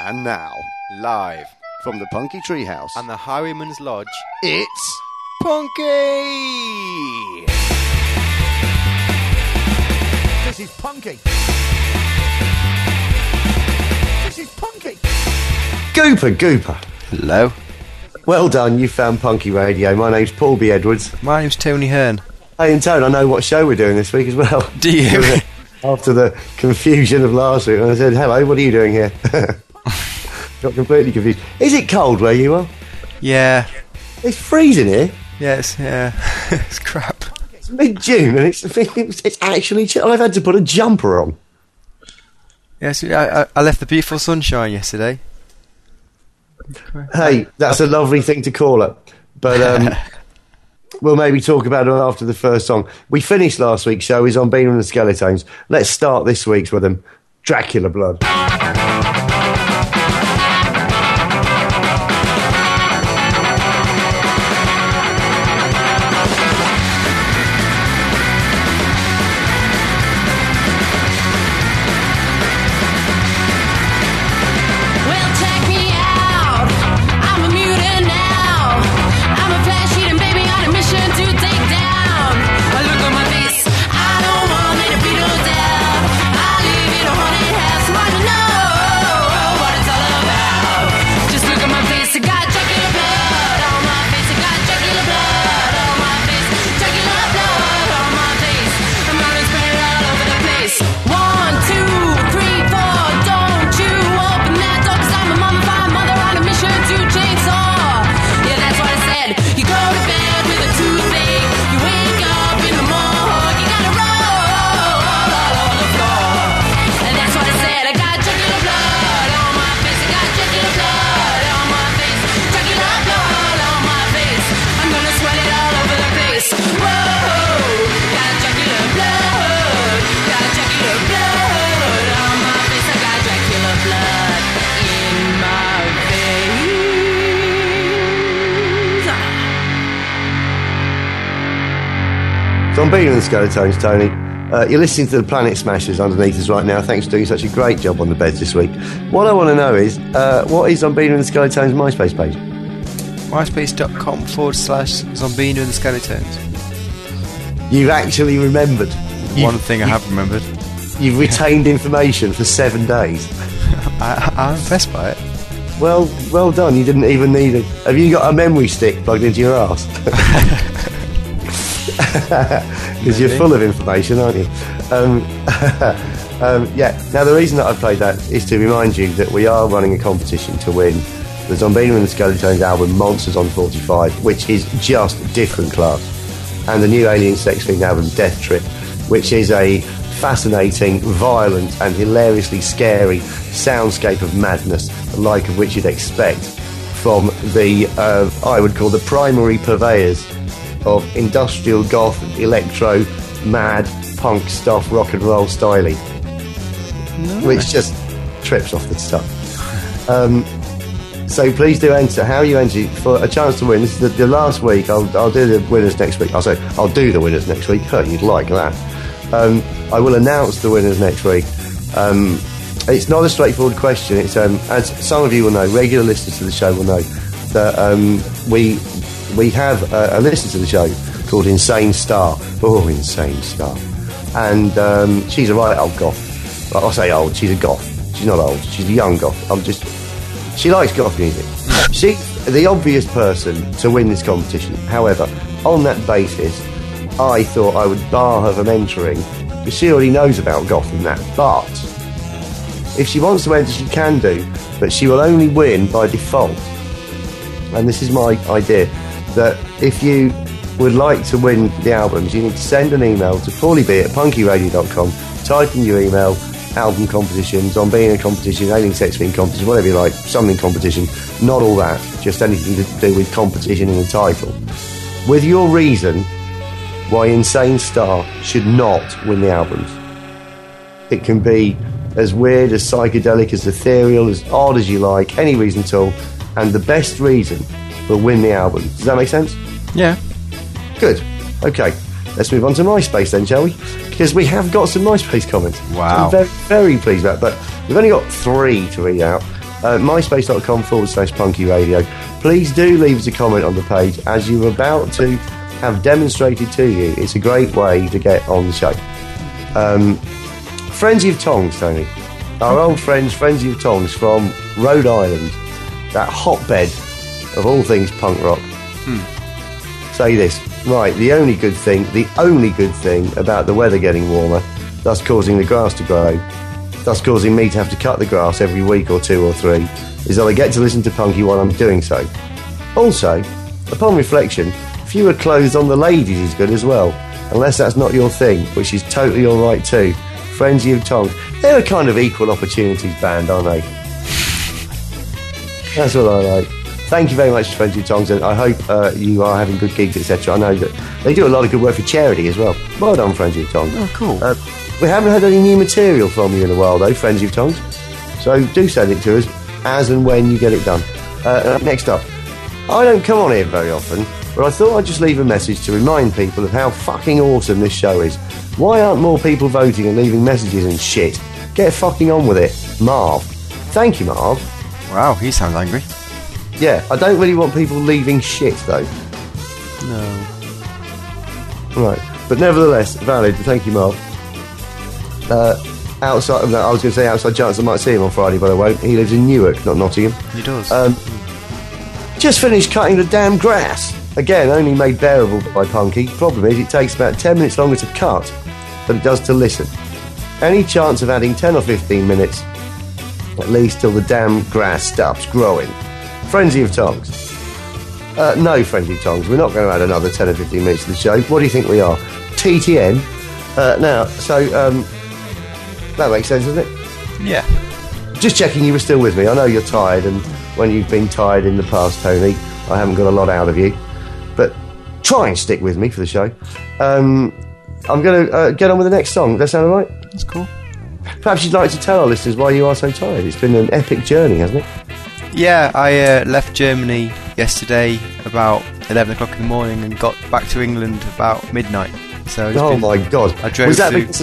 And now, live from the Punky Treehouse and the Highwayman's Lodge, it's Punky! This is Punky! This is Punky! Gooper! Hello. Well done, you found Punky Radio. My name's Paul B. Edwards. My name's Tony Hearn. Hey, and Tone, I know what show we're doing this week as well. Do you? After the confusion of last week, I said, hello, what are you doing here? Got completely confused. Is it cold where you are? Yeah. It's freezing here. Yes, yeah. It's crap. It's mid-June and it's actually chill. I've had to put a jumper on. Yes, I left the beautiful sunshine yesterday. Hey, that's a lovely thing to call it. But we'll maybe talk about it after the first song. We finished last week's show with Zombina and the Skeletones. Let's start this week's with them. Dracula Blood. Zombina and the Skeletones, Tony. You're listening to the Planet Smashers underneath us right now. Thanks for doing such a great job on the beds this week. What I want to know is, what is Zombina and the Skeletones' MySpace page? MySpace.com/Zombina and the Skeletones. You've actually remembered. One thing I have remembered. You've retained information for 7 days. I'm impressed by it. Well done. You didn't even need it. Have you got a memory stick plugged into your arse? Because you're full of information, aren't you? Yeah. Now, the reason that I've played that is to remind you that we are running a competition to win the Zombina and the Skeletones album Monsters on 45, which is just different class, and the new Alien Sex Fiend album Death Trip, which is a fascinating, violent and hilariously scary soundscape of madness, the like of which you'd expect from the, I would call the primary purveyors of industrial goth, electro, mad, punk stuff, rock and roll styling, which just trips off the stuff. So please do enter. How you enter for a chance to win? This is the last week. I'll do the winners next week. I'll do the winners next week. Oh, you'd like that. I will announce the winners next week. It's not a straightforward question. It's as some of you will know, regular listeners to the show will know that we have a listener to the show called Insane Star. Oh, Insane Star. And she's a right old goth. Well, I say old, she's a goth. She's not old, she's a young goth. She likes goth music. She's the obvious person to win this competition. However, on that basis, I thought I would bar her from entering, because she already knows about goth and that. But if she wants to enter, she can do, but she will only win by default. And this is my idea, that if you would like to win the albums, you need to send an email to paulieb@punkyradio.com, type in your email, album competition, Zombina competition, Alien Sex Fiend competition, whatever you like, something competition, not all that, just anything to do with competition in the title, with your reason why Insane Star should not win the albums. It can be as weird, as psychedelic, as ethereal, as odd as you like, any reason at all, and the best reason will win the album. Does that make sense? Yeah. Good. Okay. Let's move on to MySpace then, shall we? Because we have got some MySpace comments. Wow. I'm very, very pleased about it, but we've only got 3 to read out. myspace.com/Punky Radio. Please do leave us a comment on the page, as you're about to have demonstrated to you. It's a great way to get on the show. Frenzy of Tongs, Tony. Our old friends, Frenzy of Tongs from Rhode Island, that hotbed of all things punk rock. Say this, right, the only good thing about the weather getting warmer, thus causing the grass to grow, thus causing me to have to cut the grass every week or 2 or 3, is that I get to listen to Punky while I'm doing so. Also, upon reflection, fewer clothes on the ladies is good as well, unless that's not your thing, which is totally alright too. Frenzy of Tongs. They're a kind of equal opportunities band, aren't they? That's what I like. Thank you very much to Frenzy of Tongs, and I hope you are having good gigs, etc. I know that they do a lot of good work for charity as well. Well done, Frenzy of Tongs. Oh, cool. We haven't had any new material from you in a while, though, Frenzy of Tongs. So do send it to us as and when you get it done. Next up, I don't come on here very often, but I thought I'd just leave a message to remind people of how fucking awesome this show is. Why aren't more people voting and leaving messages and shit? Get fucking on with it. Marv. Thank you, Marv. Wow, he sounds angry. Yeah, I don't really want people leaving shit, though. No. Right, but nevertheless, valid. Thank you, Marv. Outside, no, I was going to say outside chance I might see him on Friday, but I won't. He lives in Newark, not Nottingham. He does. Just finished cutting the damn grass. Again, only made bearable by Punky. Problem is, it takes about 10 minutes longer to cut than it does to listen. Any chance of adding 10 or 15 minutes, at least till the damn grass stops growing? Frenzy of Tongs. No, Frenzy of Tongs. We're not going to add another 10 or 15 minutes to the show. What do you think we are? TTN? That makes sense, doesn't it? Yeah. Just checking you were still with me. I know you're tired, and when you've been tired in the past, Tony, I haven't got a lot out of you. But try and stick with me for the show. I'm going to get on with the next song. Does that sound all right? That's cool. Perhaps you'd like to tell our listeners why you are so tired. It's been an epic journey, hasn't it? Yeah, I left Germany yesterday about 11 o'clock in the morning and got back to England about midnight. So my God. I drove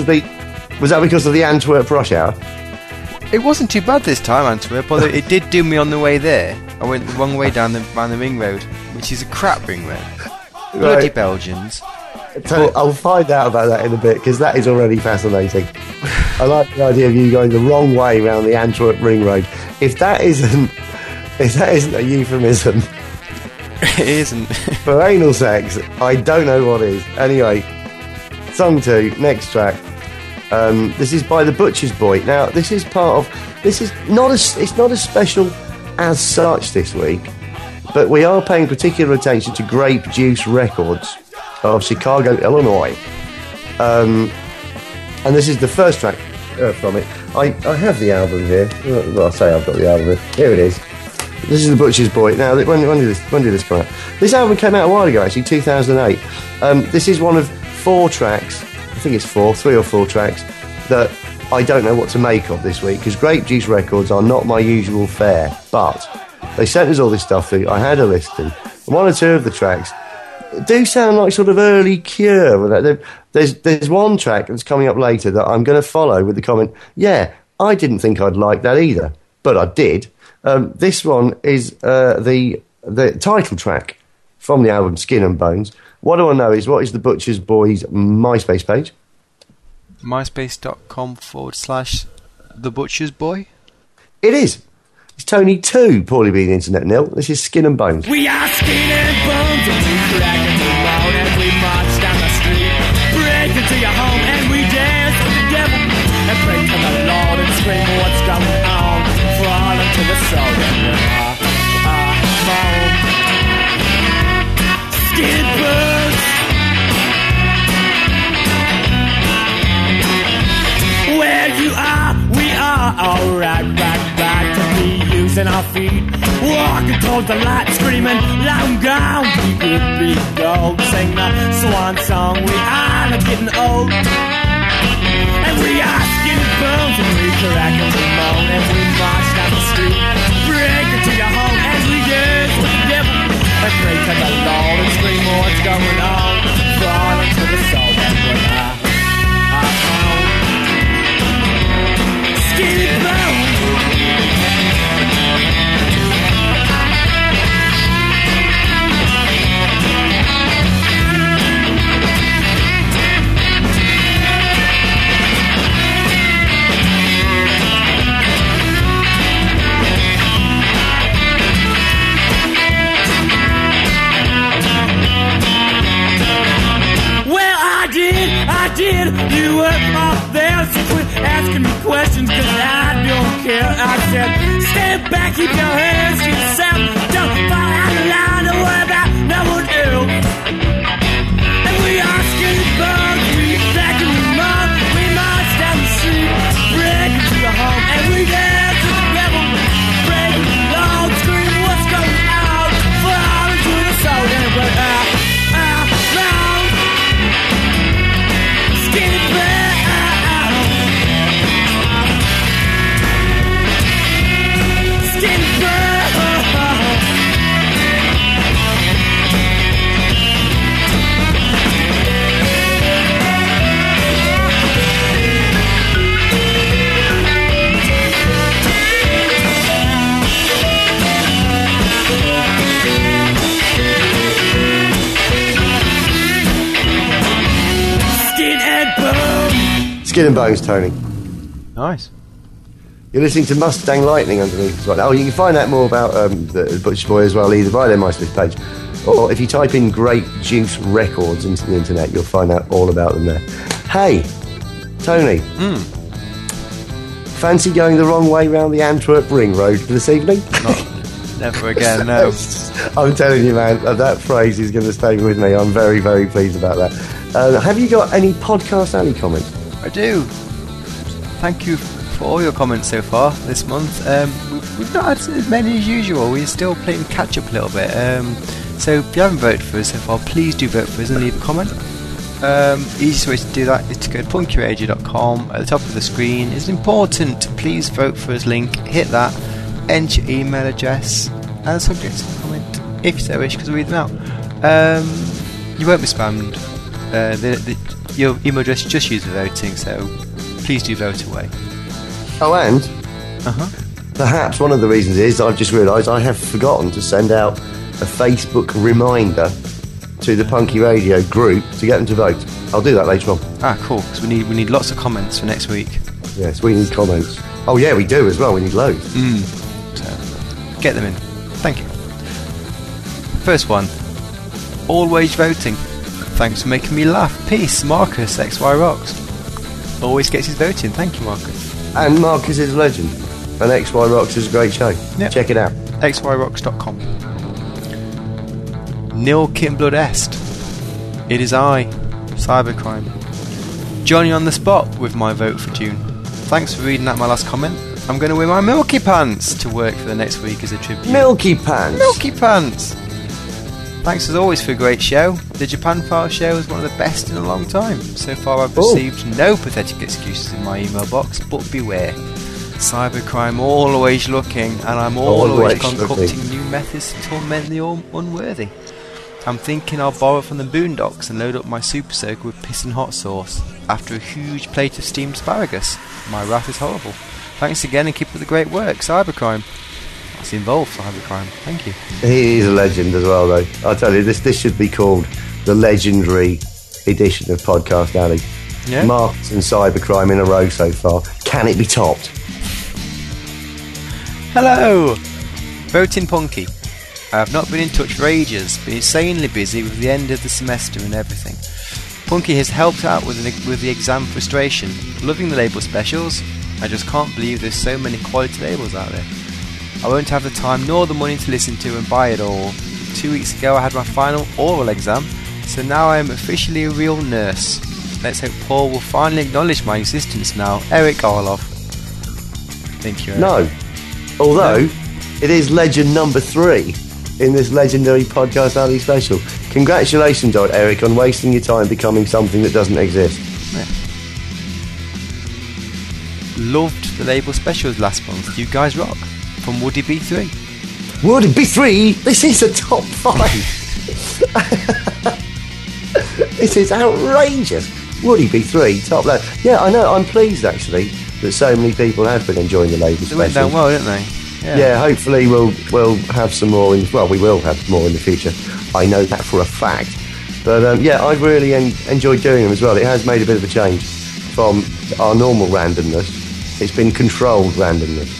Was that because of the Antwerp rush hour? It wasn't too bad this time, Antwerp, although it did do me on the way there. I went the wrong way down the ring road, which is a crap ring road. Bloody Right. Belgians. I'll find out about that in a bit, because that is already fascinating. I like the idea of you going the wrong way around the Antwerp ring road. If that isn't a euphemism It isn't. for anal sex, I don't know what is. Anyway, song 2, next track. This is by the Butcher's Boy. Now, this is not as special as such this week, but we are paying particular attention to Grape Juice Records of Chicago, Illinois. And this is the first track from it. I have the album here. Well, I say I've got the album here. Here it is. This is the Butcher's Boy. Now, when did this come out? This album came out a while ago, actually, 2008. This is one of 4 tracks. I think it's 3 or 4 tracks that I don't know what to make of this week, because Grape Juice Records are not my usual fare, but they sent us all this stuff through. I had a listen. 1 or 2 of the tracks do sound like sort of early Cure. There's one track that's coming up later that I'm going to follow with the comment, yeah, I didn't think I'd like that either, but I did. This one is the title track from the album Skin and Bones. What do I know is, what is the Butcher's Boy's MySpace page? myspace.com/The Butcher's Boy. It is. It's Tony 2, Paulie B, the Internet Nil. This is Skin and Bones. We are skin and bones, and we crack and we moan, and we march down the street, break into your home, and we dance with the devil, and pray to the Lord, and scream what's going on, fall into the soul, and we're moan. Skin bones. Where you are, we are alright, back to be using our feet, walking towards the light, screaming, long gone, we could be gold, sing the swan song, we are not getting old, and we are skin and bones, and we crack and we moan, and we march down the street, break into your home, and we dance with the devil, and pray to the Lord, and scream what's going on, fall into the soul, and we're skin and bones. did you up there? So quit asking me questions, cause I don't care. I said, stand back, keep your hands to yourself. Don't fall out of line, don't worry about no one else. And we are skinny bugs, we black and we mug. We march down the street, break into the home. And we dance to the rebel, break the loud, scream what's going on. Fall into the soul, and we're out. Skinny brown, skinny brown. Skin and Bones, Tony. Nice. You're listening to Mustang Lightning underneath as well. Oh, you can find out more about the Butcher Boy as well, either via their MySpace page, or if you type in Grape Juice Records into the internet, you'll find out all about them there. Hey, Tony. Fancy going the wrong way round the Antwerp Ring Road for this evening? Never again, no. I'm telling you, man, that phrase is going to stay with me. I'm very, very pleased about that. Have you got any Podcast Alley comments? I do. Thank you for all your comments so far this month. We've not had as many as usual. We're still playing catch up a little bit. So if you haven't voted for us so far, please do vote for us and leave a comment. Easiest way to do that is to go to punkyradio.com. At the top of the screen is an important please vote for us link. Hit that, enter your email address and subject to the comment if you so wish, because we'll read them out. You won't be spammed. Your email address just used for voting, so please do vote away. Oh, and perhaps one of the reasons is I've just realised I have forgotten to send out a Facebook reminder to the Punky Radio group to get them to vote. I'll do that later on. Ah, cool, because we need lots of comments for next week. Yes, we need comments. Oh yeah, we do as well, we need loads. So, get them in. Thank you. First one, always voting. Thanks for making me laugh. Peace, Marcus, XY Rocks. Always gets his vote in. Thank you, Marcus. And Marcus is a legend. And XY Rocks is a great show. Yep. Check it out. xyrocks.com. Nil Kimblood Est. It is I, Cybercrime. Johnny on the spot with my vote for June. Thanks for reading out my last comment. I'm going to wear my Milky Pants to work for the next week as a tribute. Milky Pants? Milky Pants! Thanks as always for a great show. The Japan File show is one of the best in a long time. So far I've received no pathetic excuses in my email box, but beware. Cybercrime always looking, and I'm always concocting new methods to torment the unworthy. I'm thinking I'll borrow from the Boondocks and load up my super soaker with piss and hot sauce after a huge plate of steamed asparagus. My wrath is horrible. Thanks again and keep up the great work, Cybercrime. That's involved, Cybercrime. Thank you. He is a legend as well, though. I'll tell you, this should be called the legendary edition of Podcast Alley. Yeah. Marks and Cybercrime in a row so far. Can it be topped? Hello! Voting Punky. I have not been in touch for ages, been insanely busy with the end of the semester and everything. Punky has helped out with the exam frustration. Loving the label specials. I just can't believe there's so many quality labels out there. I won't have the time nor the money to listen to and buy it all. 2 weeks ago I had my final oral exam, so now I am officially a real nurse. Let's hope Paul will finally acknowledge my existence now. Eric Arloff. Thank you, Eric. No. Although, it is legend number 3 in this legendary Podcast Alley special. Congratulations, Eric, on wasting your time becoming something that doesn't exist. Yeah. Loved the label specials last month. You guys rock. From Woody B3. Woody B3? This is a top 5. This is outrageous. Woody B3, top lad. Yeah, I know. I'm pleased, actually, that so many people have been enjoying the label specials. They went down well, didn't they? Yeah, hopefully we'll have some more. We will have more in the future. I know that for a fact. But I've really enjoyed doing them as well. It has made a bit of a change from our normal randomness. It's been controlled randomness.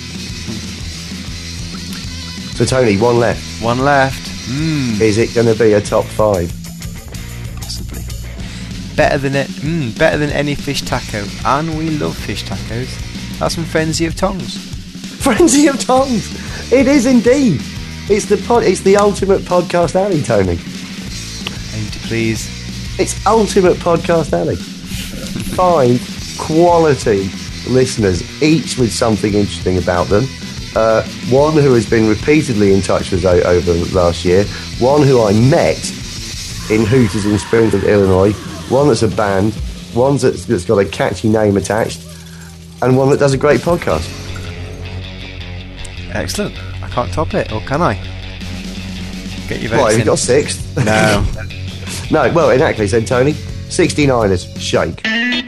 So Tony, one left. One left. Is it going to be a top 5? Possibly. better than any fish taco, and we love fish tacos. That's from Frenzy of Tongues. Frenzy of Tongues. It is indeed. It's the ultimate podcast alley, Tony. Aim to please. It's ultimate podcast alley. 5 quality listeners, each with something interesting about them. One who has been repeatedly in touch with us over the last year. One who I met in Hooters in Springfield, Illinois. One that's a band. One that's got a catchy name attached. And one that does a great podcast. Excellent. I can't top it, or can I? Get your votes What, have you in. got 6? No. No, well, in that case then, Tony, 69ers, shake.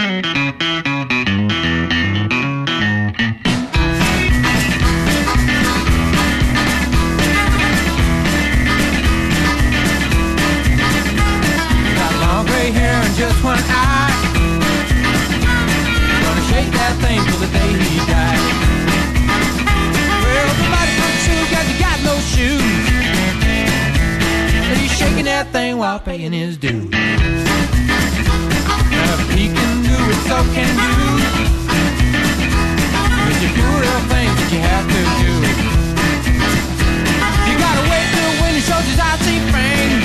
Got long gray hair and just one eye. Gonna shake that thing till the day he dies. Well, somebody put shoes, 'cause he got no shoes. But he's shaking that thing while paying his dues. Now, if he can do it, so can you. It's a few real things that you have to do. You gotta wait till when he shows his icy fangs.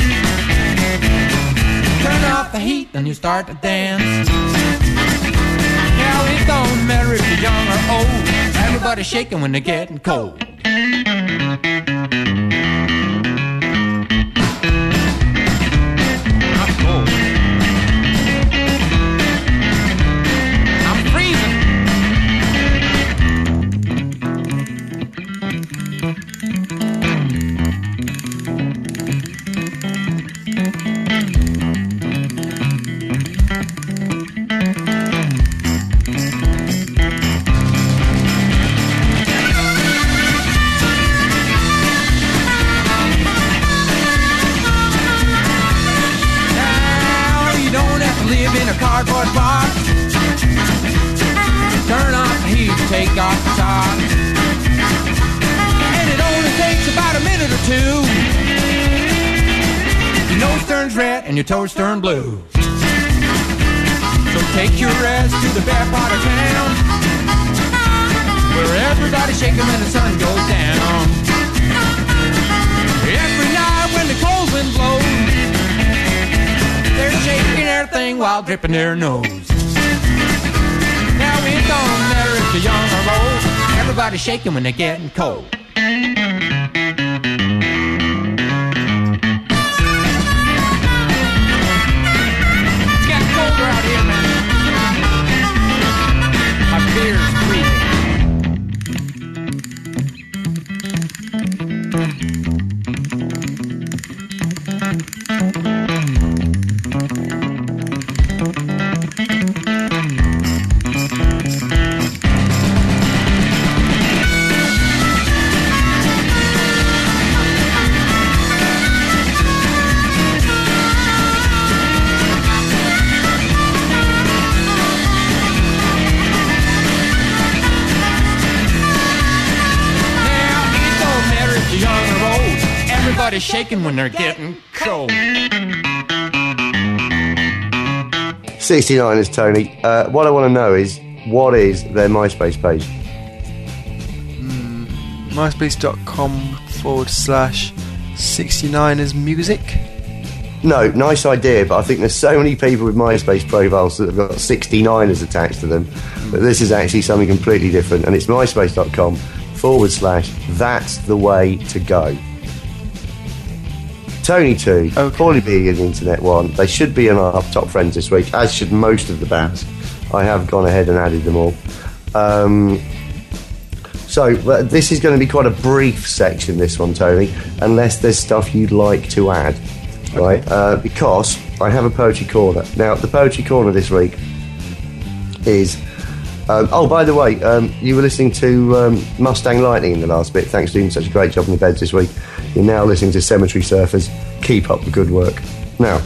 Turn off the heat, then you start to dance. Now it don't matter if you're young or old. Everybody's shaking when they're getting cold. I'm cold. I'm freezing. Now you don't have to live in a cardboard box. Turn off the heat, take off the top. And it only takes about a minute or two. Your nose turns red and your toes turn blue. So take your ass to the bad part of town, where everybody's shaking when the sun goes down. Every night when the cold wind blows, they're shaking everything while dripping their nose. Now it don't matter if you're young or old, everybody's shaking when they're getting cold. It's getting colder out here, man. My beer's freezing. Now it don't matter if you're young or old, everybody's shaking when they're getting cold. 69ers, Tony. What I want to know is, what is their MySpace page? MySpace.com/69ers music. No, nice idea, but I think there's so many people with MySpace profiles that have got 69ers attached to them that this is actually something completely different, and it's MySpace.com/that's the way to go. Tony 2, Okay. Paulie B and Internet 1, they should be in our top friends this week, as should most of the bands. I have gone ahead and added them all. So this is going to be quite a brief section, this one, Tony, unless there's stuff you'd like to add, right? Because I have a Poetry Corner. Now, the Poetry Corner this week is... oh, by the way, you were listening to Mustang Lightning in the last bit. Thanks for doing such a great job in the beds this week. You're now listening to Cemetery Surfers. Keep up the good work. Now,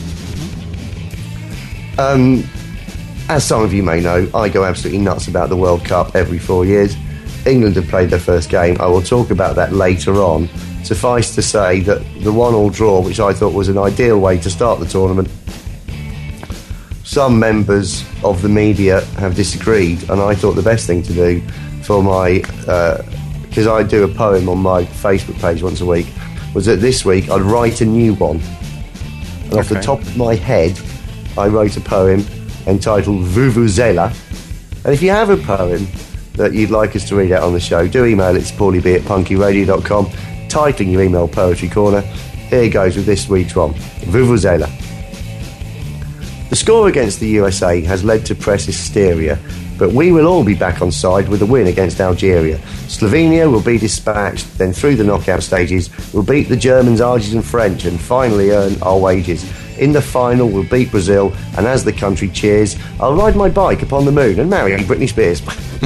as some of you may know, I go absolutely nuts about the World Cup every 4 years. England have played their first game. I will talk about that later on. Suffice to say that the 1-1 draw, which I thought was an ideal way to start the tournament, some members of the media have disagreed, and I thought the best thing to do for my, because I do a poem on my Facebook page once a week, was that this week I'd write a new one. And off the top of my head, I wrote a poem entitled Vuvuzela. And if you have a poem that you'd like us to read out on the show, do email it to paulieb@punkyradio.com, titling your email Poetry Corner. Here goes with this week's one, Vuvuzela. The score against the USA has led to press hysteria, but we will all be back on side with a win against Algeria. Slovenia will be dispatched, then through the knockout stages, we'll beat the Germans, Argies and French, and finally earn our wages. In the final, we'll beat Brazil, and as the country cheers, I'll ride my bike upon the moon and marry Britney Spears.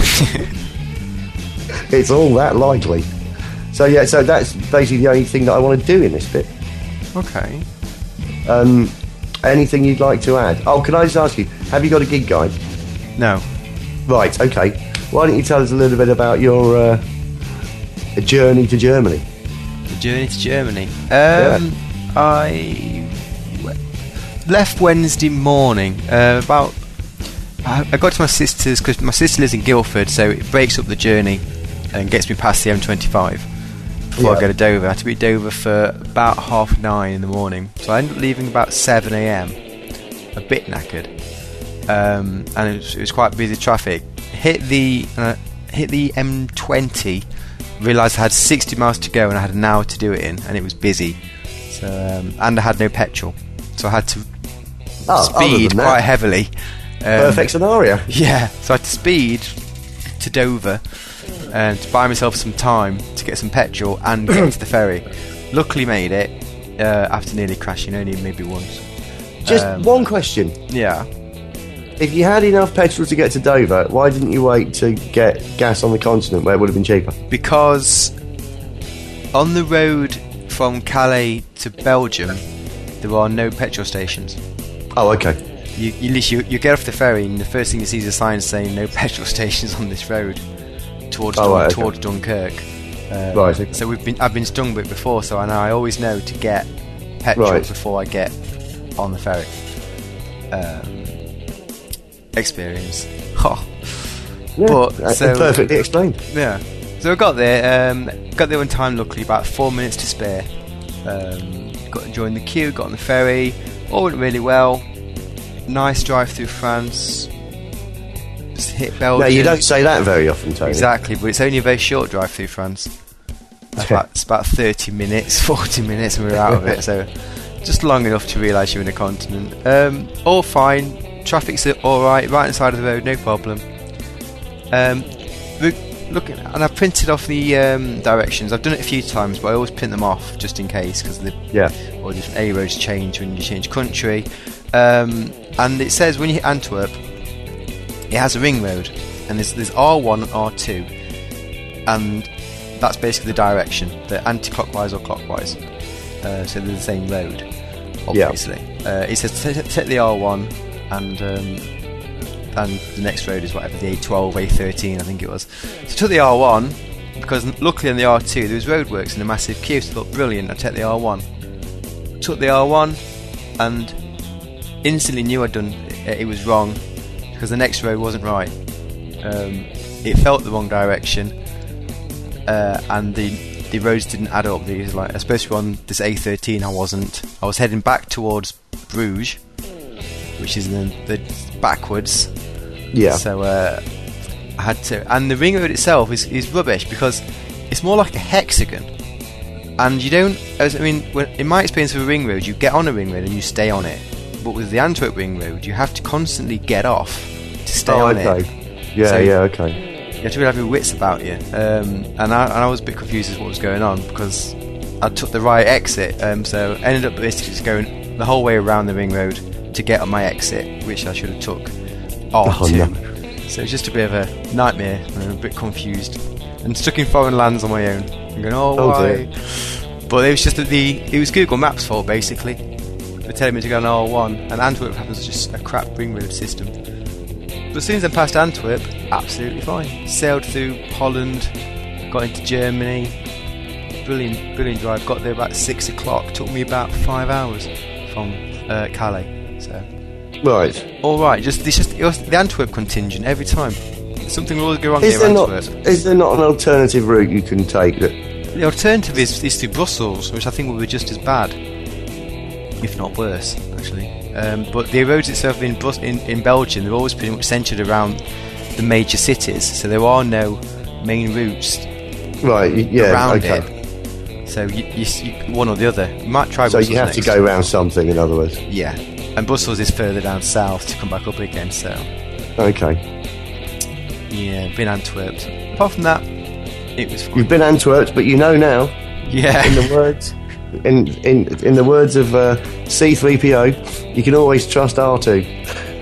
It's all that likely. So yeah, so that's basically the only thing that I want to do in this bit. Okay. Anything you'd like to add? Oh, can I just ask you, have you got a gig guide? No. Right, okay. Why don't you tell us a little bit about your journey to Germany? The journey to Germany. Yeah. I left Wednesday morning. I got to my sister's, because my sister lives in Guildford, so it breaks up the journey and gets me past the M25 before I go to Dover. I had to be at Dover for about 9:30 in the morning, so I ended up leaving about 7 a.m. a bit knackered, and it was quite busy traffic. Hit the M20, realised I had 60 miles to go and I had an hour to do it in, and it was busy. So and I had no petrol, so I had to speed quite heavily. Perfect scenario. Yeah, so I had to speed to Dover and to buy myself some time to get some petrol and get to the ferry. Luckily made it after nearly crashing, only maybe once. Just one question. Yeah. If you had enough petrol to get to Dover, why didn't you wait to get gas on the continent where it would have been cheaper? Because on the road from Calais to Belgium, there are no petrol stations. Oh, okay. You get off the ferry and the first thing you see is a sign saying no petrol stations on this road towards Dunkirk. Right. Okay. So I've been stung with it before, so I always know to get petrol before I get on the ferry. Experience. Yeah, but so perfectly explained. Yeah. So I got there on time. Luckily, about 4 minutes to spare. Got to join the queue. Got on the ferry. All went really well. Nice drive through France. Just hit Belgium. No, you don't say that very often, Tony. Exactly, but it's only a very short drive through France. It's about 30 minutes, 40 minutes, and we're out of it. So just long enough to realise you're in a continent. All fine. Traffic's alright, right inside of the road, no problem. Looking, and I've printed off the directions. I've done it a few times, but I always print them off just in case, because or different A roads change when you change country. And it says when you hit Antwerp, it has a ring road, and there's R1 and R2, and that's basically the direction. They're anti-clockwise or clockwise, so they're the same road, obviously. It says take the R1. And the next road is whatever, the A12, A13 I think it was. So I took the R1, because luckily on the R2 there was roadworks and a massive queue, so I thought brilliant, I'd take the R1. Took the R1 and instantly knew it was wrong, because the next road wasn't right. It felt the wrong direction, and the roads didn't add up. There was, like, I was supposed to be on this A13, I wasn't. I was heading back towards Bruges, which is the backwards. Yeah. So I had to, and the ring road itself is rubbish, because it's more like a hexagon, and you don't. In my experience of a ring road, you get on a ring road and you stay on it. But with the Antwerp ring road, you have to constantly get off to stay on it. Yeah, so okay. You have to really have your wits about you. And I was a bit confused as what was going on, because I took the right exit, so I ended up basically just going the whole way around the ring road to get on my exit, which I should have took R2. Oh, no. So it's just a bit of a nightmare, and I'm a bit confused and stuck in foreign lands on my own. I'm going, why? Dear. But it was just it was Google Maps' fault, basically. They're telling me to go on R1, and Antwerp happens just a crap ring road system. But as soon as I passed Antwerp, absolutely fine. Sailed through Holland, got into Germany. Brilliant drive. Got there about 6 o'clock. Took me about 5 hours from Calais. So Right. All right, it's just the Antwerp contingent every time. Something will always go wrong Is near there Antwerp. is there not an alternative route you can take that? The alternative is to Brussels, which I think will be just as bad, if not worse, actually. But the roads itself in Belgium, they're always pretty much centred around the major cities, so there are no main routes around it. So you one or the other. You might try. So Brussels you have next. to go around something, in other words. Yeah, and Brussels is further down south to come back up again. So Okay. yeah, been Antwerp. Apart from that, it was fine. You've been Antwerp, but you know now. Yeah. In the words, in the words of C-3PO, you can always trust R2.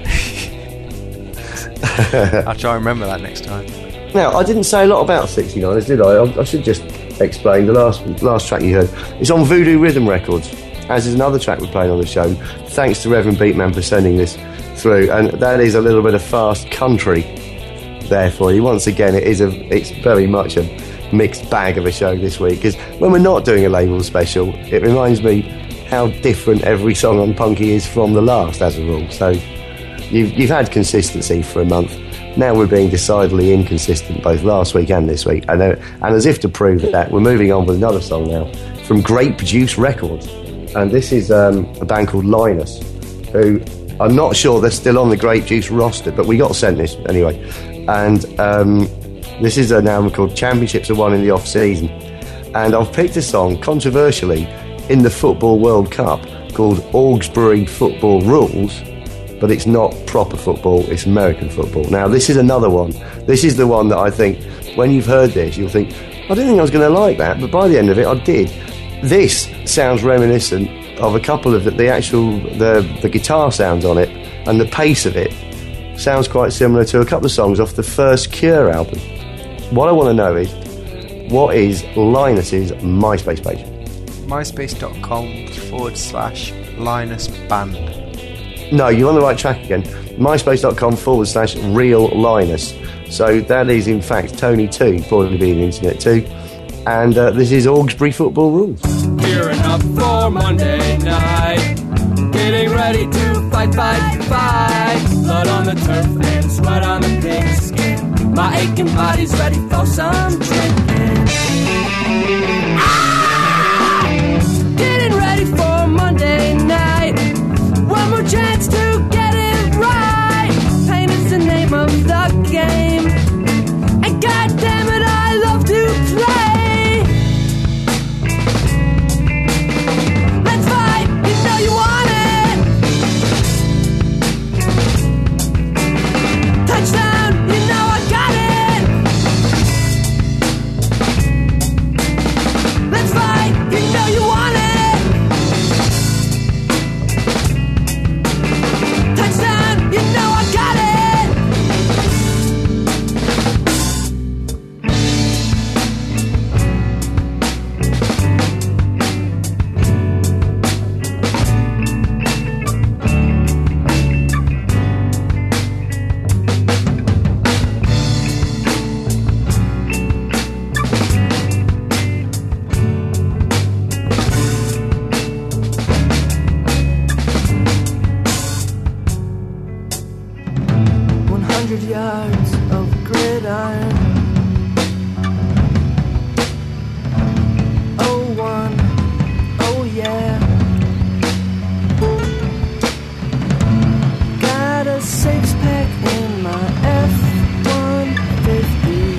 I'll try and remember that next time. Now, I didn't say a lot about 69ers, did I? I should just explain the last track you heard. It's on Voodoo Rhythm Records, as is another track we're playing on the show. Thanks to Reverend Beatman for sending this through, and that is a little bit of fast country there for you. Once again, it's very much a mixed bag of a show this week, because when we're not doing a label special, it reminds me how different every song on Punky is from the last, as a rule. So you've had consistency for a month. Now we're being decidedly inconsistent both last week and this week. And as if to prove that, we're moving on with another song now from Grape Juice Records. And this is a band called Linus, who I'm not sure they're still on the Grape Juice roster, but we got sent this anyway. And this is an album called Championships Are Won in the Off-Season. And I've picked a song, controversially, in the Football World Cup called Augsbury Football Rules, but it's not proper football, it's American football. Now, this is another one. This is the one that I think, when you've heard this, you'll think, I didn't think I was going to like that, but by the end of it, I did. This sounds reminiscent of a couple of the guitar sounds on it, and the pace of it sounds quite similar to a couple of songs off the first Cure album. What I want to know is, what is Linus's MySpace page? MySpace.com/Linus Band. No, you're on the right track again. MySpace.com/Real Linus. So that is, in fact, Tony 2, probably being Internet 2. And this is Augsbury Football Rules. Gearing up for Monday night, getting ready to fight. Blood on the turf and sweat on the pig skin. My aching body's ready for some drinking. Getting ready for Monday night. One more chance to get it right. Pain is the name of the game. And goddamn it, I love to play. Let's fight, you know you want it. Touchdown, you know I got it. Let's fight, you know you want it. Touchdown, you know I got it. Yards of gridiron. Oh, one, oh yeah. Got a six-pack in my F-150.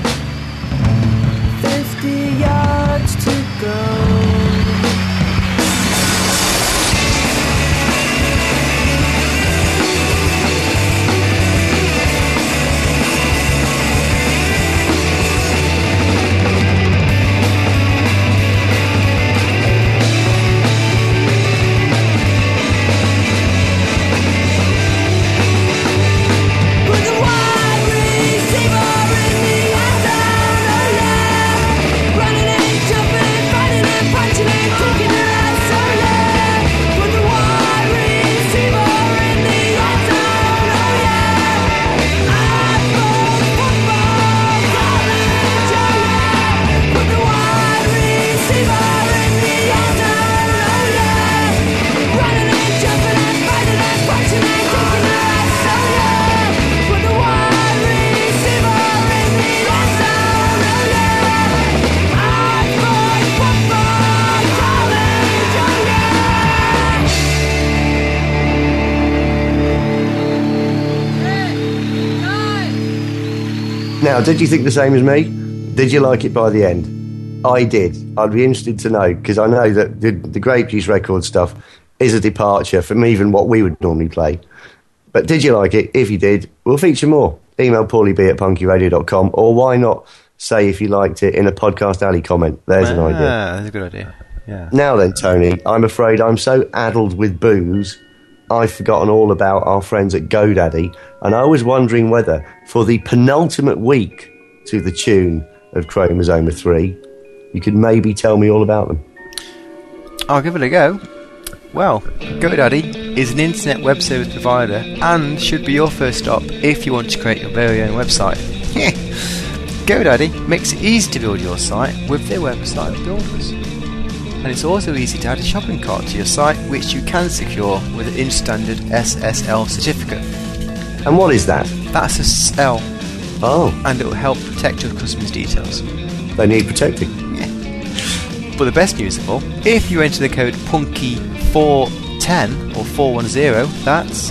50 yards to go. Now, did you think the same as me? Did you like it by the end? I did. I'd be interested to know, because I know that the Grape Juice Record stuff is a departure from even what we would normally play. But did you like it? If you did, we'll feature more. Email paulieb@punkyradio.com, or why not say if you liked it in a Podcast Alley comment. There's an idea. That's a good idea. Yeah. Now then, Tony, I'm afraid I'm so addled with booze, I've forgotten all about our friends at GoDaddy, and I was wondering whether, for the penultimate week to the tune of Chromosome 3, you could maybe tell me all about them. I'll give it a go. Well, GoDaddy is an internet web service provider and should be your first stop if you want to create your very own website. GoDaddy makes it easy to build your site with their website builders. And it's also easy to add a shopping cart to your site, which you can secure with an in-standard SSL certificate. And what is that? That's a SL, Oh, and it will help protect your customers' details. they need protecting. But the best news of all, if you enter the code PUNKY410 or 410, that's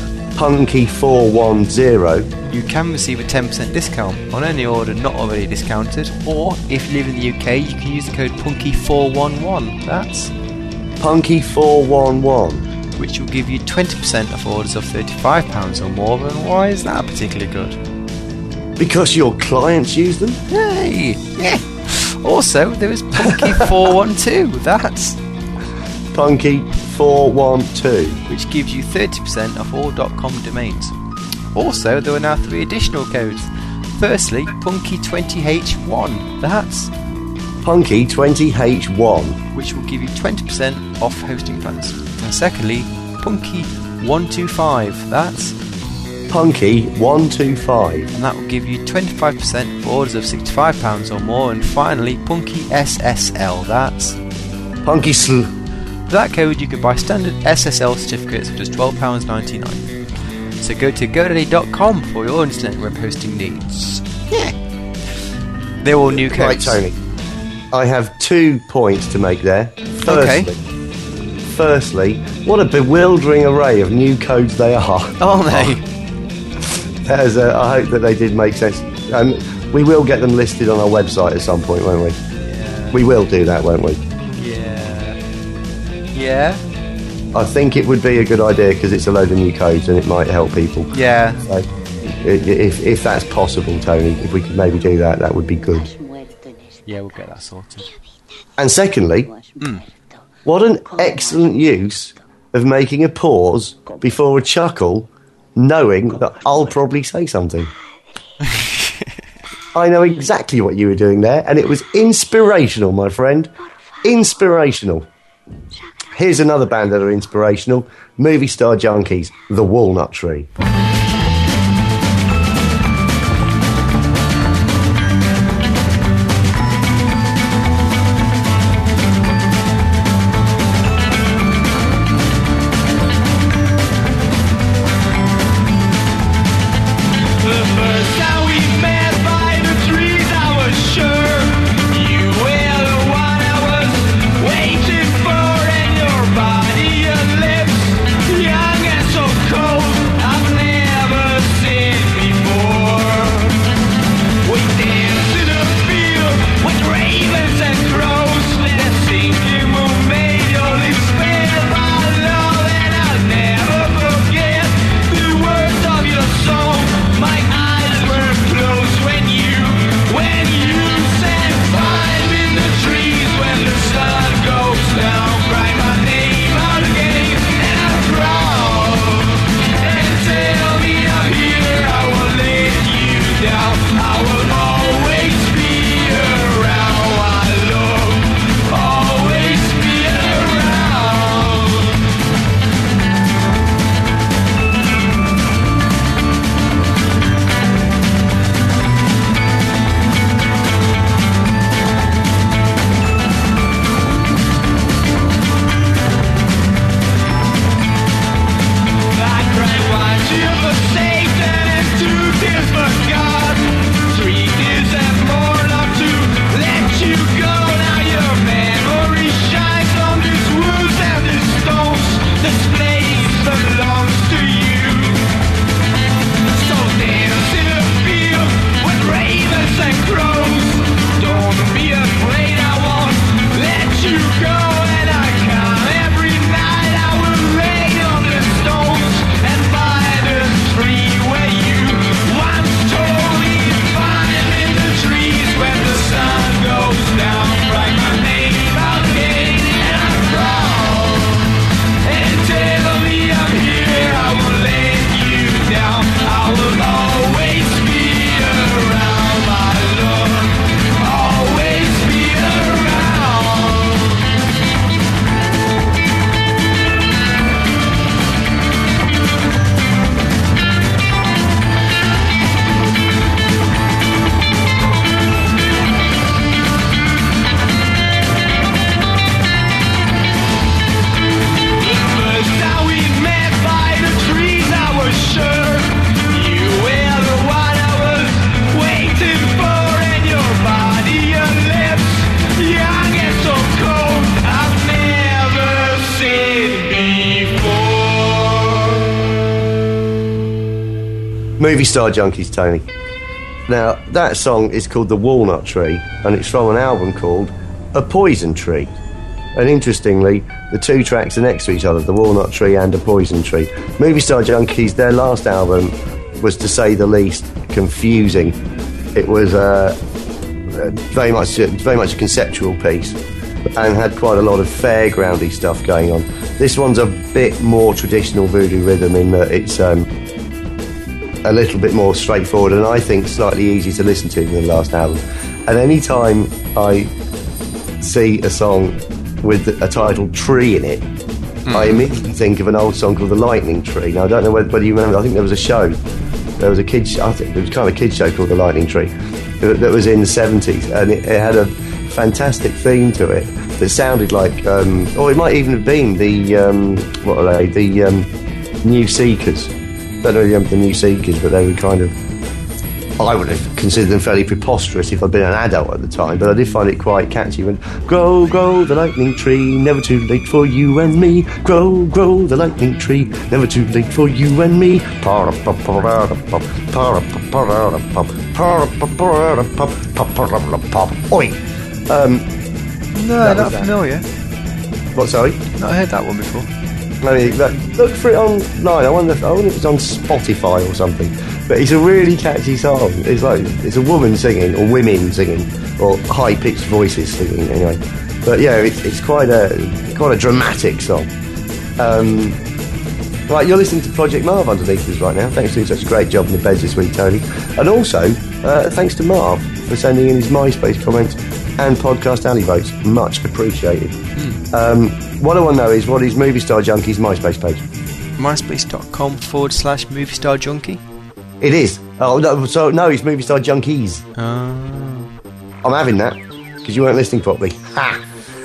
Punky410. you can receive a 10% discount on any order not already discounted, or if you live in the UK, you can use the code PUNKY411, that's Punky411. which will give you 20% off orders of £35 or more. And why is that particularly good? Because your clients use them? Hey! Yeah! Also, there is Punky412, that's Punky412. which gives you 30% off all .com domains. Also, there are now 3 additional codes. Firstly, Punky20H1, that's Punky20H1. which will give you 20% off hosting plans. And secondly, Punky125, that's Punky125. and that will give you 25% for orders of £65 or more. And finally, Punky SSL, that's Punkysl. for that code you can buy standard SSL certificates for just £12.99. So go to GoDaddy.com for your internet web hosting needs. Yeah. They're all new Right, codes. Tony. I have 2 points to make there. Firstly, what a bewildering array of new codes they are. Oh, they. I hope that they did make sense. We will get them listed on our website at some point, won't we? Yeah. We will do that, won't we? Yeah. Yeah. I think it would be a good idea because it's a load of new codes and it might help people. Yeah. So, if that's possible, Tony, if we could maybe do that, that would be good. Yeah, we'll get that sorted. And secondly, what an excellent use of making a pause before a chuckle, knowing that I'll probably say something. I know exactly what you were doing there, and it was inspirational, my friend. Inspirational. Here's another band that are inspirational. Movie Star Junkies, The Walnut Tree. Young and so cold, I've Movie Star Junkies, Tony. Now, that song is called The Walnut Tree, and it's from an album called A Poison Tree. And interestingly, the two tracks are next to each other, The Walnut Tree and A Poison Tree. Movie Star Junkies, their last album was, to say the least, confusing. It was very much a conceptual piece and had quite a lot of fairgroundy stuff going on. This one's a bit more traditional voodoo rhythm in that it's a little bit more straightforward and I think slightly easier to listen to than the last album. And any time I see a song with a title Tree in it, I immediately think of an old song called The Lightning Tree. Now, I don't know whether you remember, I think there was a show. There was a kids' show, I think it was kind of a kids' show called The Lightning Tree that was in the 70s, and it had a fantastic theme to it that sounded like, or it might even have been the, what are they, the New Seekers. I don't know if you remember the New Seekers, but they were kind of, I would have considered them fairly preposterous if I'd been an adult at the time, but I did find it quite catchy. When grow, grow the lightning tree, never too late for you and me. Grow, grow the lightning tree, never too late for you and me. Oi! No, not familiar. What, sorry? Not heard that one before. Look for it online. I wonder if it's on Spotify or something. But it's a really catchy song. It's like it's a woman singing, or women singing, or high-pitched voices singing. Anyway, but yeah, it's quite a dramatic song. Right, you're listening to Project Marv underneath us right now. Thanks for doing such a great job in the beds this week, Tony. And also, thanks to Marv for sending in his MySpace comments and Podcast Alley votes. Much appreciated. What I want to know is, what is Movie Star Junkie's MySpace page? MySpace.com/Movie Star Junkie. It is. Oh, no, so no, it's Movie Star Junkies. I'm having that, because you weren't listening properly. Ha!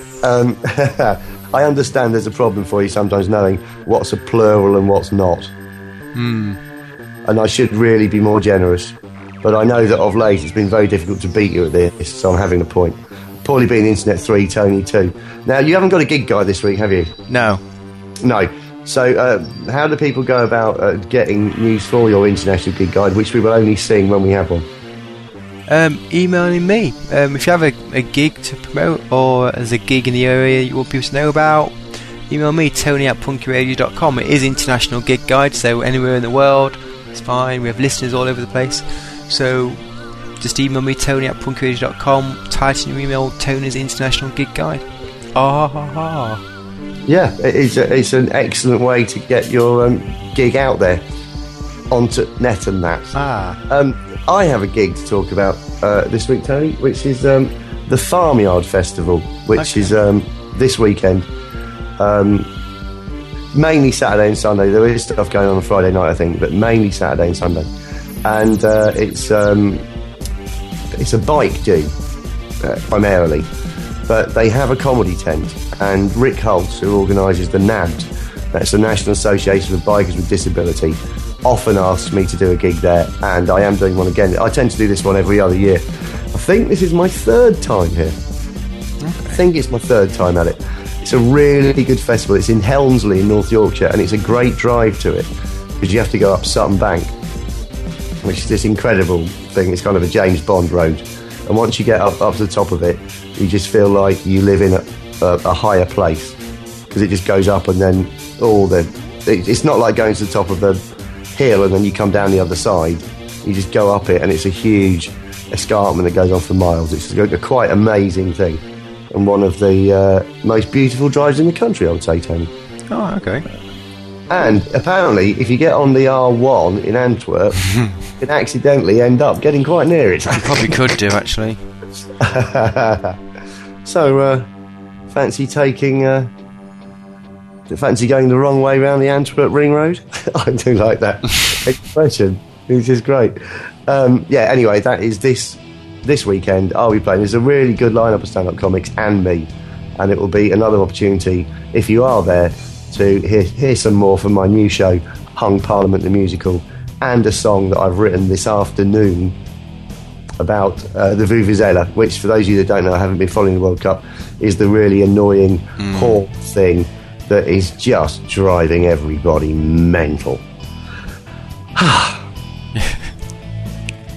I understand there's a problem for you sometimes knowing what's a plural and what's not. And I should really be more generous. But I know that of late it's been very difficult to beat you at this, so I'm having a point. Poorly being Internet 3, Tony 2. Now, you haven't got a gig guide this week, have you? No. No. So, how do people go about getting news for your international gig guide, which we will only sing when we have one? Emailing me. If you have a gig to promote, or there's a gig in the area you want people to know about, email me, tony@punkyradio.com. It is international gig guide, so anywhere in the world, it's fine. We have listeners all over the place. So, just email me, tony@punkyradio.com, title your email, Tony's International Gig Guide. Yeah, it's an excellent way to get your gig out there onto net and that. I have a gig to talk about this week, Tony, which is the Farmyard Festival, which is this weekend. Mainly Saturday and Sunday. There is stuff going on Friday night, I think, but mainly Saturday and Sunday. And it's a bike do, primarily. But they have a comedy tent, and Rick Holtz, who organises the NABD, that's the National Association of Bikers with Disability, often asks me to do a gig there, and I am doing one again. I tend to do this one every other year. I think this is my third time here. I think it's my third time at it. It's a really good festival. It's in Helmsley in North Yorkshire, and it's a great drive to it, because you have to go up Sutton Bank, which is this incredible thing. It's kind of a James Bond road. And once you get up to the top of it, you just feel like you live in a higher place, because it just goes up, and then it's not like going to the top of the hill and then you come down the other side. You just go up it, and it's a huge escarpment that goes on for miles. It's a quite amazing thing, and one of the most beautiful drives in the country, I would say, Tony. Oh, okay. And apparently, if you get on the R1 in Antwerp, you can accidentally end up getting quite near it. You probably could do, actually. So, fancy going the wrong way round the Antwerp Ring Road? I do like that expression. It's just great. Anyway, that is this weekend. I'll be playing. There's a really good lineup of stand-up comics and me, and it will be another opportunity, if you are there, to hear some more from my new show, Hung Parliament the Musical, and a song that I've written this afternoon about the Vuvuzela, which, for those of you that don't know, I haven't been following the World Cup, is the really annoying horn thing that is just driving everybody mental.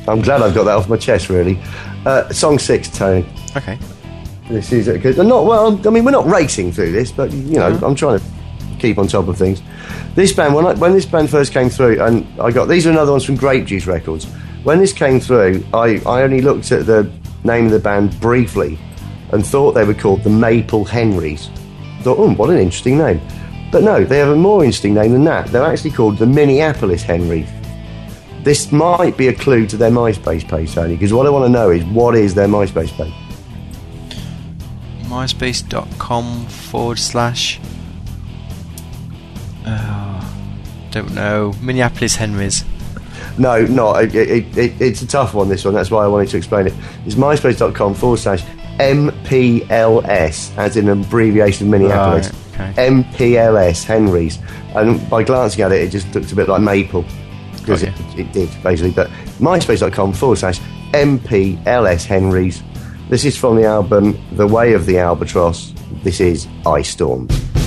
I'm glad I've got that off my chest, really. Song 6, Tony. Okay. This is good. Not well. I mean, we're not racing through this, but you know, I'm trying to keep on top of things. This band, when this band first came through, and I got these are another ones from Grape Juice Records. When this came through, I only looked at the name of the band briefly, and thought they were called the Maple Henrys. Thought, what an interesting name. But no, they have a more interesting name than that. They're actually called the Minneapolis Henrys. This might be a clue to their MySpace page, Tony, because what I want to know is, what is their MySpace page? myspace.com/ don't know. Minneapolis Henrys. No, it's a tough one, this one. That's why I wanted to explain it. It's myspace.com/ MPLS, as in an abbreviation of Minneapolis. Right, okay. MPLS Henrys. And by glancing at it, it just looked a bit like maple. Because it did, basically. But myspace.com/ MPLS Henrys. This is from the album The Way of the Albatross. This is Ice Storm.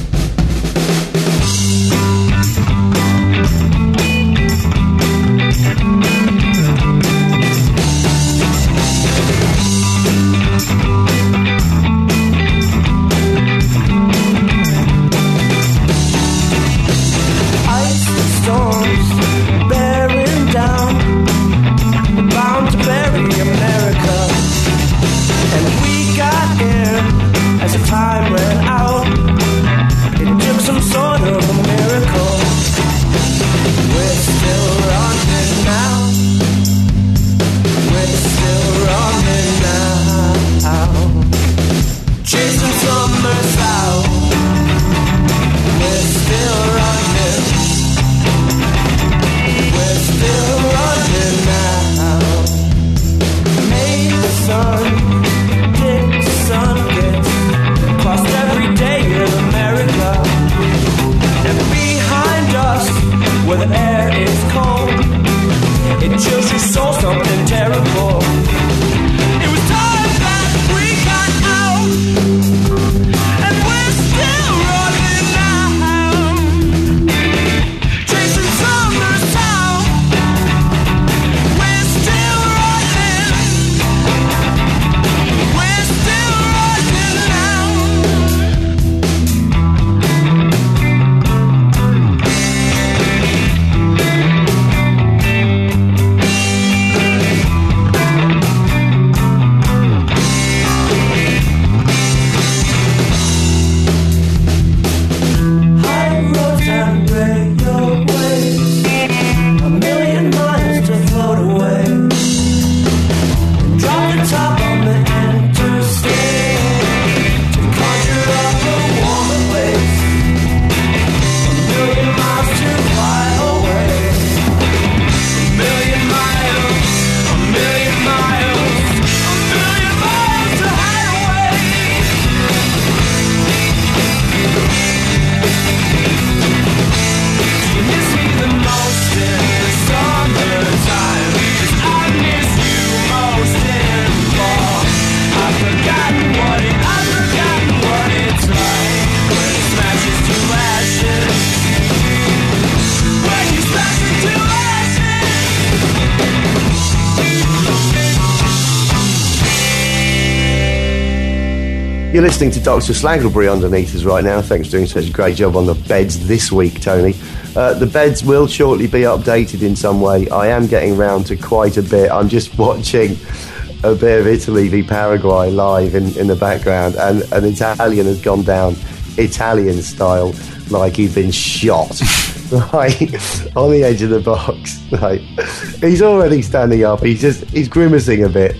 You're listening to Dr. Slagglebury underneath us right now. Thanks for doing such a great job on the beds this week, Tony. The beds will shortly be updated in some way. I am getting round to quite a bit. I'm just watching a bit of Italy v Paraguay live in the background, and an Italian has gone down Italian style, like he'd been shot. Right, on the edge of the box. Right, he's already standing up. He's grimacing a bit.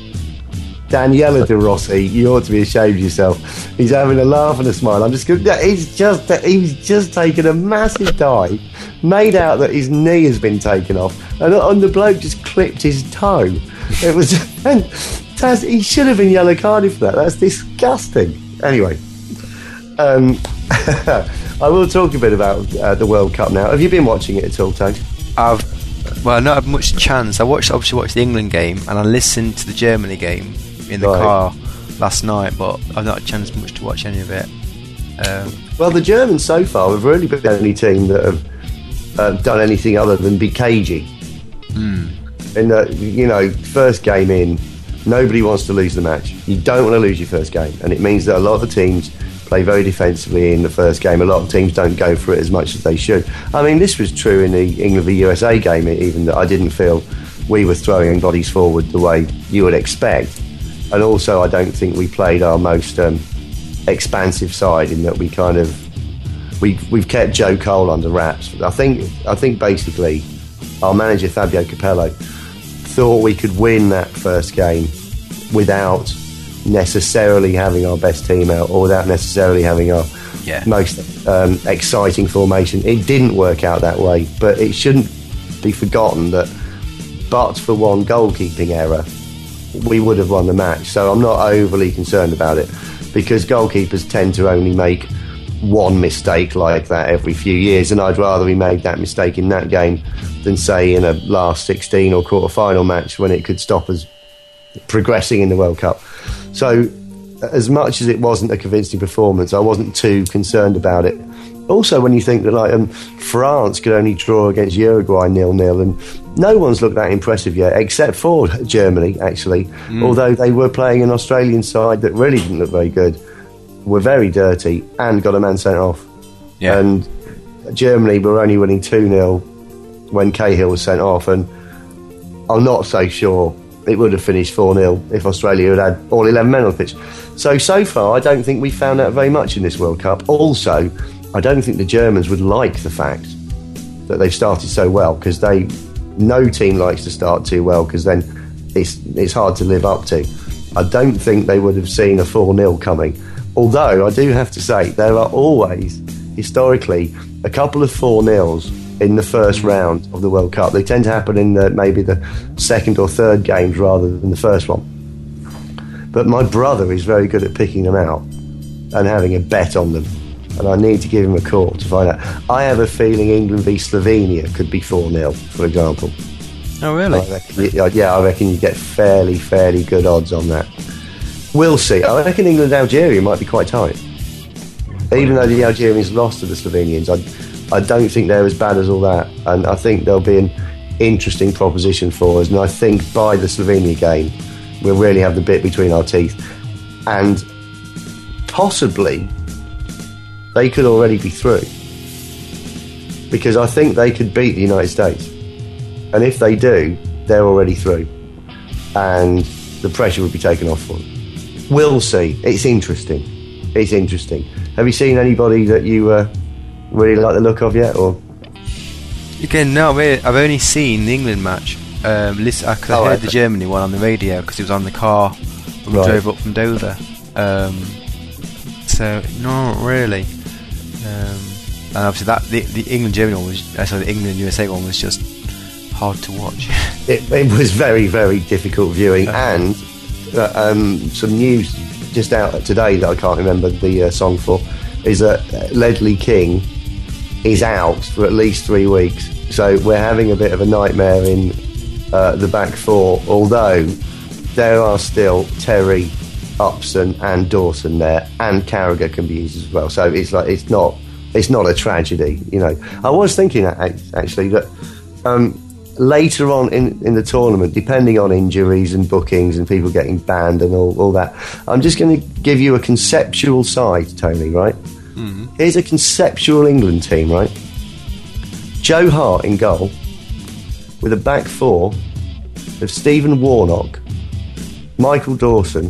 Daniela De Rossi, you ought to be ashamed of yourself. He's having a laugh and a smile. He's just taken a massive dive, made out that his knee has been taken off, and the bloke just clipped his toe. It was, and Taz, he should have been yellow carded for that. That's disgusting. Anyway, I will talk a bit about the World Cup now. Have you been watching it at all, Tony? Well, not had much chance. I obviously watched the England game, and I listened to the Germany game in the car last night, but I've not had a chance much to watch any of it. Well, the Germans so far have really been the only team that have done anything other than be cagey. In the, first game in, nobody wants to lose the match. You don't want to lose your first game. And it means that a lot of teams play very defensively in the first game. A lot of teams don't go for it as much as they should. I mean, this was true in the England v USA game, even, that I didn't feel we were throwing bodies forward the way you would expect. And also, I don't think we played our most expansive side, in that we kind of we've kept Joe Cole under wraps. I think basically our manager Fabio Capello thought we could win that first game without necessarily having our best team out, or without necessarily having our most exciting formation. It didn't work out that way, but it shouldn't be forgotten that but for one goalkeeping error, we would have won the match. So I'm not overly concerned about it, because goalkeepers tend to only make one mistake like that every few years, and I'd rather we made that mistake in that game than, say, in a last 16 or quarter-final match when it could stop us progressing in the World Cup. So as much as it wasn't a convincing performance, I wasn't too concerned about it. Also, when you think that France could only draw against Uruguay 0-0, and no one's looked that impressive yet, except for Germany, actually, although they were playing an Australian side that really didn't look very good, were very dirty, and got a man sent off. Yeah. And Germany were only winning 2-0 when Cahill was sent off, and I'm not so sure it would have finished 4-0 if Australia had had all 11 men on the pitch. So far, I don't think we found out very much in this World Cup. Also, I don't think the Germans would like the fact that they've started so well, because no team likes to start too well, because then it's hard to live up to. I don't think they would have seen a 4-0 coming. Although I do have to say, there are always, historically, a couple of 4-0s in the first round of the World Cup. They tend to happen in maybe the second or third games rather than the first one. But my brother is very good at picking them out and having a bet on them, and I need to give him a call to find out. I have a feeling England v Slovenia could be 4-0, for example. Oh, really? I reckon you get fairly good odds on that. We'll see. I reckon England-Algeria might be quite tight. Even though the Algerians lost to the Slovenians, I don't think they're as bad as all that. And I think there'll be an interesting proposition for us. And I think by the Slovenia game, we'll really have the bit between our teeth. And possibly, they could already be through. Because I think they could beat the United States. And if they do, they're already through. And the pressure would be taken off for them. We'll see. It's interesting. Have you seen anybody that you really like the look of yet? Or again, no, I've only seen the England match. I heard the Germany one on the radio because it was on the car when we drove up from Dover. So not really. And obviously the England-Germany one the England-USA one was just hard to watch. It was very, very difficult viewing, and some news just out today that I can't remember the song for is that Ledley King is out for at least 3 weeks, so we're having a bit of a nightmare in the back four, although there are still Terry, Upson and Dawson there, and Carragher can be used as well, so it's not a tragedy, you know. I was thinking actually that later on in the tournament, depending on injuries and bookings and people getting banned and all that, I'm just going to give you a conceptual side, Tony, right? Mm-hmm. Here's a conceptual England team, right? Joe Hart in goal, with a back four of Stephen Warnock, Michael Dawson,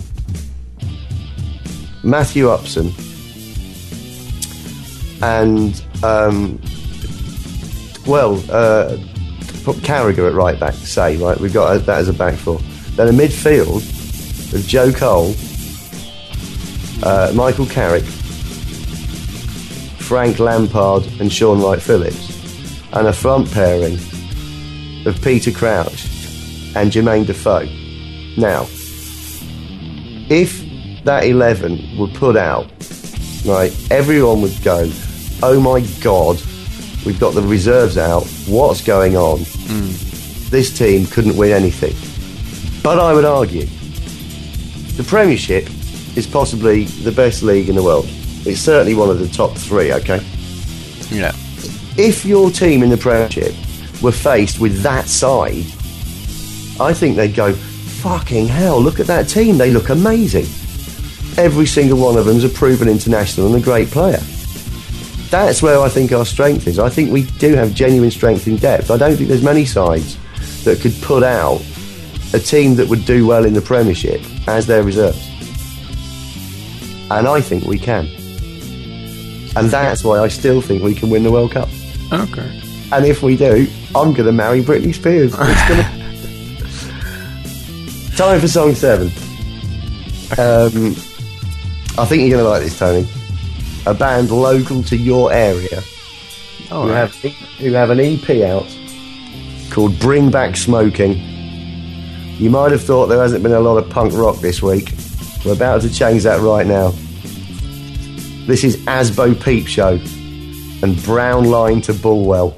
Matthew Upson, and put Carragher at right back, say, right? We've got that as a back four. Then a midfield of Joe Cole, Michael Carrick, Frank Lampard and Sean Wright-Phillips, and a front pairing of Peter Crouch and Jermaine Defoe. Now, if that 11 were put out, right, everyone would go, oh my God, we've got the reserves out, what's going on? This team couldn't win anything. But I would argue the Premiership is possibly the best league in the world. It's certainly one of the top 3, okay? Yeah. If your team in the Premiership were faced with that side, I think they'd go, fucking hell, look at that team, they look amazing. Every single one of them's a proven international and a great player. That's where I think our strength is. I think we do have genuine strength in depth. I don't think there's many sides that could put out a team that would do well in the Premiership as their reserves. And I think we can. And that's why I still think we can win the World Cup. Okay. And if we do, I'm going to marry Britney Spears. It's gonna... Time for song 7. I think you're going to like this, Tony. A band local to your area who have an EP out called Bring Back Smoking. You might have thought there hasn't been a lot of punk rock this week. We're about to change that right now. This is Asbo Peep Show and Brown Line to Bulwell.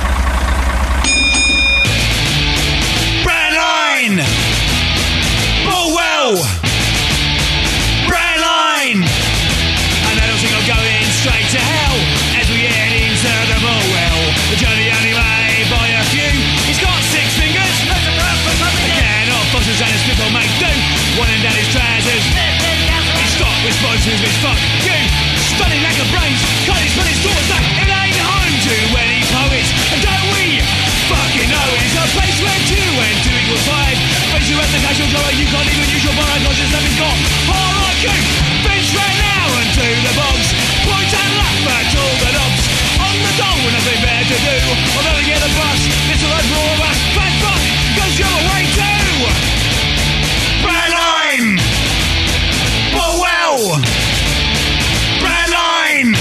Brown Line! Bulwell! Brown Line! And I don't think I'm going straight to hell as we head into the Bulwell. The journey only made by a few. He's got 6 fingers. Again, off bosses and his people make do. One end down his trousers. His stock responses with fuck you. Stunning lack of brains. Can't explain his thoughts that it ain't home to any poets. And don't we fucking know it's a place where 2 and 2 equals 5. Makes you at the casual drawer, you can't even use your borrow conscious nothing's got. Alright, you bench right now and to the bogs. Point and laugh at all the knobs. On the dole with nothing better to do. Although we get the bus, it's all over all of us. Fat fuck goes your way too. Brown Line! Bulwell! Brown Line!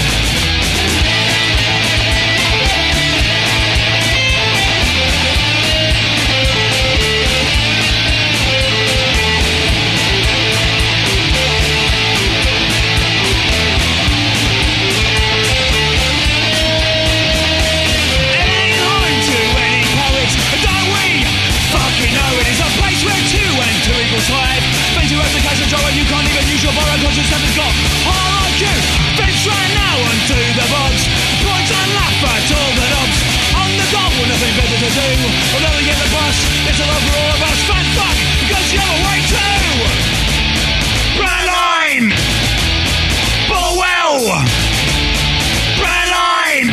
You can't even use your borrow conscious nothing's got. Alright, you bench right now onto the box. Point and laugh at all the knobs. On the dog with nothing better to do. Although we get the bus, it's all over all of us. Fat fuck goes the other way too. Brown Line! Bulwell! Brown Line!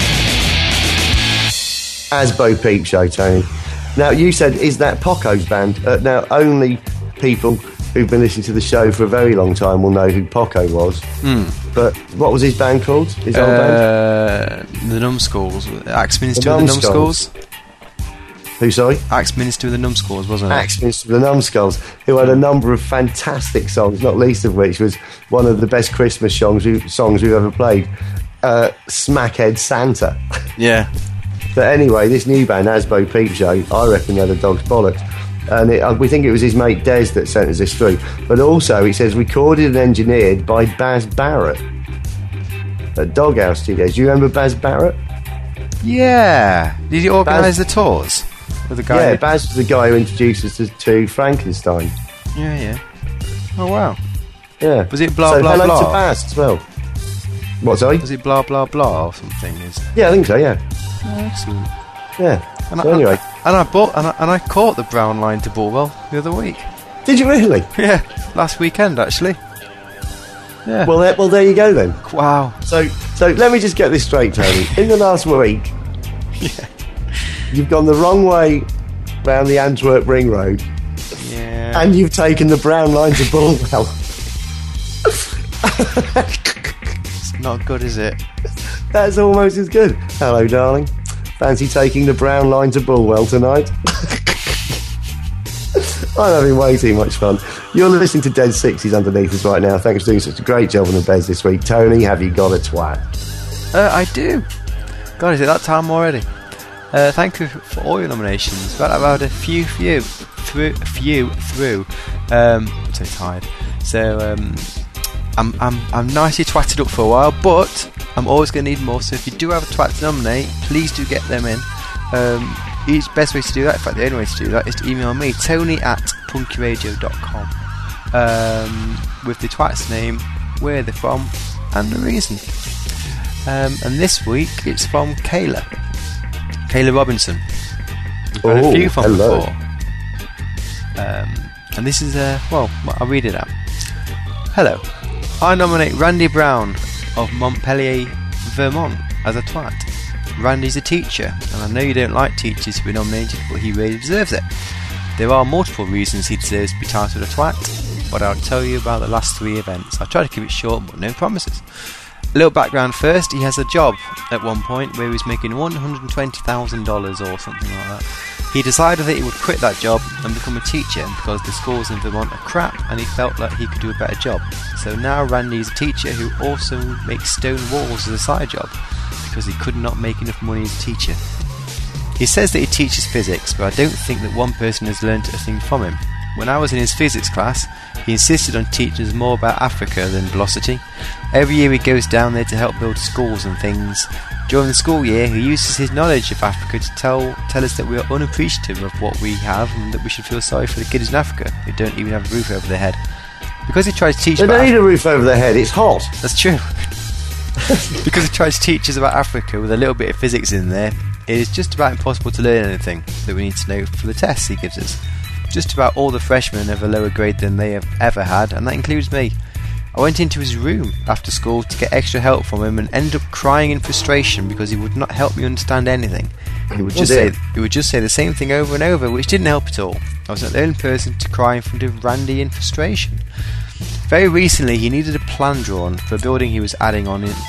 Asbo Peep Show, Tony. Now, you said, is that Poco's band? Now, only people who've been listening to the show for a very long time will know who Poco was. But what was his band called? His old band? The Numbskulls. Axminster with the Numbskulls. Who, sorry? Axminster with the Numbskulls, wasn't it? Axminster with the Numbskulls, who had a number of fantastic songs, not least of which was one of the best Christmas songs we've ever played, Smackhead Santa. Yeah. But anyway, this new band, Asbo Peep Show, I reckon they're the dog's bollocks. And we think it was his mate Des that sent us this through. But also, it says recorded and engineered by Baz Barrett at Doghouse Studios. Do you remember Baz Barrett? Yeah. Did he organise the tours? With the guy? Yeah, Baz was the guy who introduced us to Frankenstein. Yeah. Oh, wow. Yeah. Was it blah, so blah, hello blah? to Baz as well. What, sorry? Was it blah, blah, blah or something? Yeah, I think so, yeah. Oh, excellent. Yeah. And so anyway. I caught the Brown Line to Bulwell the other week. Did you really? Yeah, last weekend actually. Yeah. Well, there you go then. Wow. So let me just get this straight, Tony. In the last week, you've gone the wrong way round the Antwerp Ring Road. Yeah. And you've taken the Brown Line to Bulwell. It's not good, is it? That's almost as good. Hello, darling. Fancy taking the Brown Line to Bulwell tonight? I'm having way too much fun. You're listening to Dead 60s underneath us right now. Thanks for doing such a great job on the beds this week. Tony, have you got a twat? I do. God, is it that time already? Thank you for all your nominations. But I've had a few through. I'm so tired. So I'm nicely twatted up for a while, but I'm always going to need more. So if you do have a twat to nominate, please do get them in. Each best way to do that, in fact the only way to do that, is to email me, tony@punkyradio.com, with the twat's name, where they're from, and the reason. And this week it's from Kayla Robinson. We've had a few from hello. before. And this is, I'll read it out. Hello. I nominate Randy Brown of Montpellier, Vermont as a twat. Randy's a teacher, and I know you don't like teachers who are nominated, but he really deserves it. There are multiple reasons he deserves to be titled a twat, but I'll tell you about the last 3 events. I'll try to keep it short, but no promises. A little background first. He has a job at one point where he was making $120,000 or something like that. He decided that he would quit that job and become a teacher because the schools in Vermont are crap, and he felt like he could do a better job. So now Randy's a teacher who also makes stone walls as a side job because he could not make enough money as a teacher. He says that he teaches physics, but I don't think that one person has learned a thing from him. When I was in his physics class, he insisted on teaching us more about Africa than velocity. Every year he goes down there to help build schools and things. During the school year, he uses his knowledge of Africa to tell us that we are unappreciative of what we have and that we should feel sorry for the kids in Africa who don't even have a roof over their head. Because he tries to teach They don't need a roof over their head, it's hot. That's true. Because he tries to teach us about Africa with a little bit of physics in there, it is just about impossible to learn anything that we need to know for the tests he gives us. Just about all the freshmen have a lower grade than they have ever had, and that includes me. I went into his room after school to get extra help from him and ended up crying in frustration because he would not help me understand anything. He would just say the same thing over and over, which didn't help at all. I was not the only person to cry in front of Randy in frustration. Very recently, he needed a plan drawn for a building he was adding on to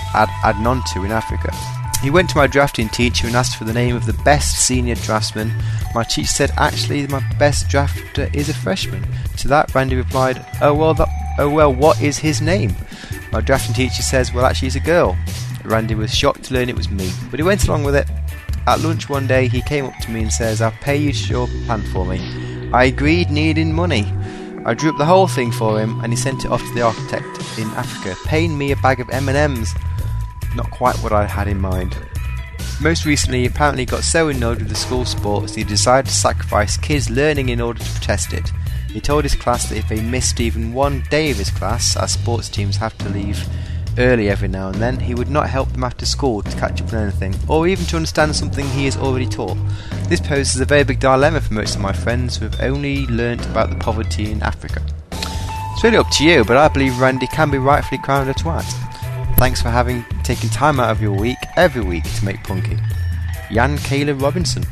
in Africa. He went to my drafting teacher and asked for the name of the best senior draftsman. My teacher said, actually, my best drafter is a freshman. To that, Randy replied, oh well, what is his name? My drafting teacher says, well, actually, he's a girl. Randy was shocked to learn it was me, but he went along with it. At lunch one day, he came up to me and says, I'll pay you to draw a plan for me. I agreed, needing money. I drew up the whole thing for him, and he sent it off to the architect in Africa, paying me a bag of M&Ms. Not quite what I had in mind. Most recently, he apparently got so annoyed with the school sports that he decided to sacrifice kids' learning in order to protest it. He told his class that if they missed even one day of his class, our sports teams have to leave early every now and then, he would not help them after school to catch up on anything, or even to understand something he has already taught. This poses a very big dilemma for most of my friends who have only learnt about the poverty in Africa. It's really up to you, but I believe Randy can be rightfully crowned a twat. Thanks for taking time out of your week, every week, to make Punky. Jan Caleb Robinson.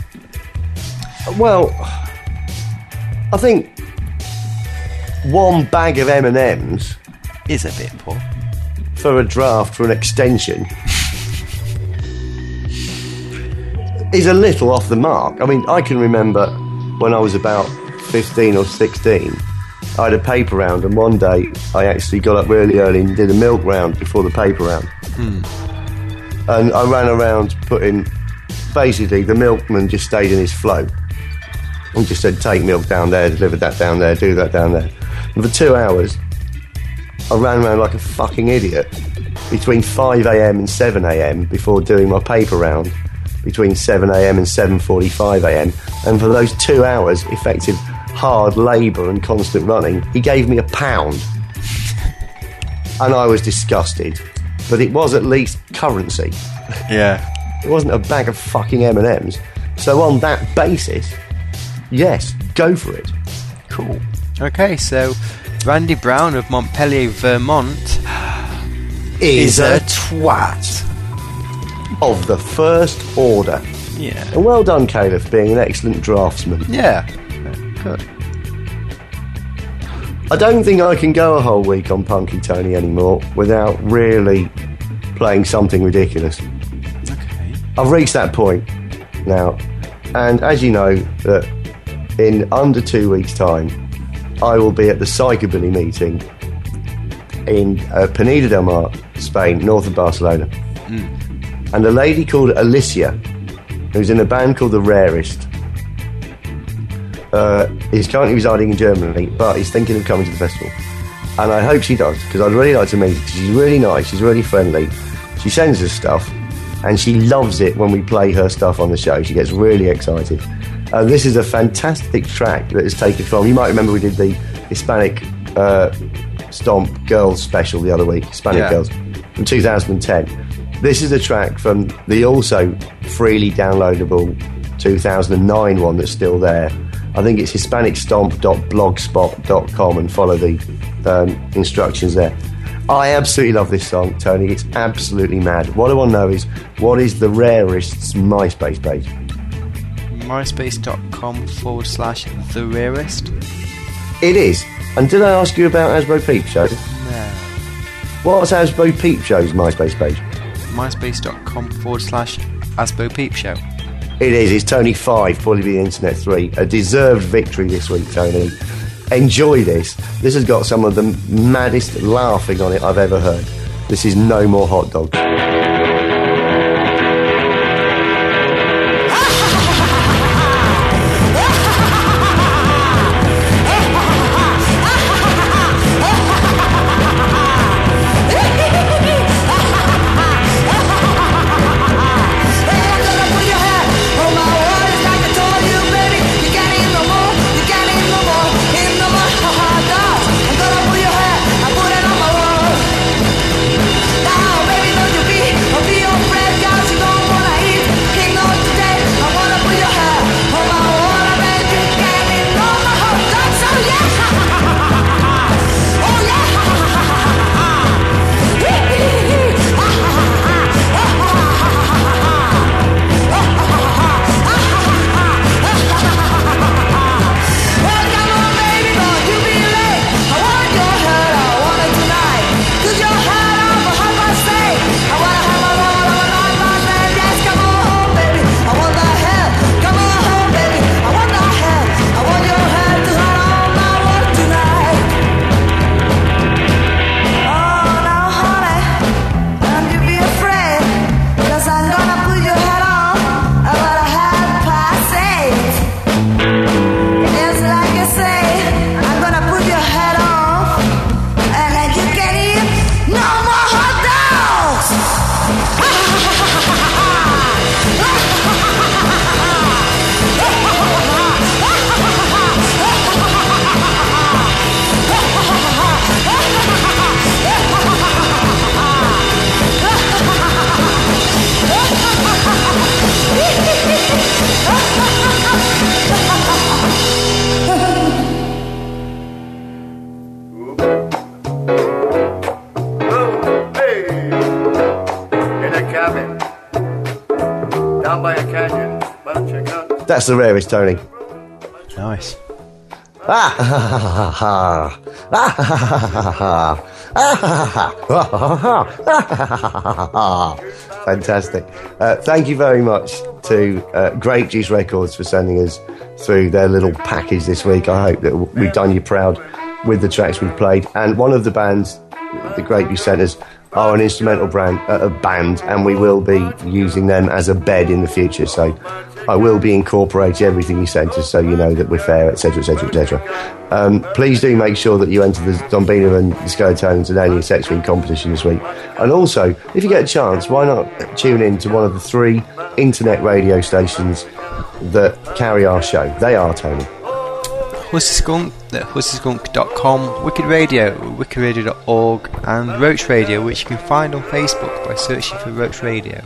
Well, I think one bag of M&Ms Is a bit poor. for a draft for an extension is a little off the mark. I mean, I can remember when I was about 15 or 16, I had a paper round, and one day I actually got up really early and did a milk round before the paper round. And I ran around putting, basically the milkman just stayed in his flow and just said, take milk down there, deliver that down there, do that down there. And for 2 hours I ran around like a fucking idiot between 5 a.m. and 7 a.m. before doing my paper round between 7 a.m. and 7:45 a.m. And for those 2 hours effective hard labour and constant running, he gave me £1. And I was disgusted. But it was at least currency. Yeah. It wasn't a bag of fucking M&Ms. So on that basis, yes, go for it. Cool. Okay, so Randy Brown of Montpellier, Vermont Is a twat of the first order. Yeah. And well done, Caleb, for being an excellent draftsman. Yeah. Good. I don't think I can go a whole week on Punky Tony anymore without really playing something ridiculous. Okay. I've reached that point now, and as you know, that in under 2 weeks' time, I will be at the Psychobilly meeting in Pineda del Mar, Spain, north of Barcelona. And a lady called Alicia, who's in a band called The Rarest, is currently residing in Germany, but is thinking of coming to the festival. And I hope she does, because I'd really like to meet her, because she's really nice, she's really friendly. She sends us stuff, and she loves it when we play her stuff on the show. She gets really excited. This is a fantastic track that is taken from, you might remember we did the Hispanic Stomp Girls special the other week, Hispanic Girls, from 2010. This is a track from the also freely downloadable 2009 one that's still there, I think it's hispanicstomp.blogspot.com, and follow the instructions there. I absolutely love this song, Tony. It's absolutely mad. What I want to know is, what is the rarest MySpace page? myspace.com/the rarest. It is. And did I ask you about Hasbro Peep Show? No. What's Hasbro Peep Show's MySpace page? myspace.com/Hasbro Peep Show. It is. It's Tony 5, Paulie B Internet 3. A deserved victory this week, Tony. Enjoy this. This has got some of the maddest laughing on it I've ever heard. This is No More Hot Dogs. That's the rarest, Tony. Nice. Fantastic. Thank you very much to Grape Juice Records for sending us through their little package this week. I hope that we've done you proud with the tracks we've played. And one of the bands the Grape Juice sent us are an instrumental band, and we will be using them as a bed in the future. So I will be incorporating everything you sent us, so you know that we're fair, etc., etc., etc. Please do make sure that you enter the Zombina and the Skeletonans and Alien Sex Fiend competition this week. And also, if you get a chance, why not tune in to one of the 3 internet radio stations that carry our show? They are, Tony. Hussyskunk, hussyskunk.com, Wicked Radio, wickedradio.org, and Roach Radio, which you can find on Facebook by searching for Roach Radio.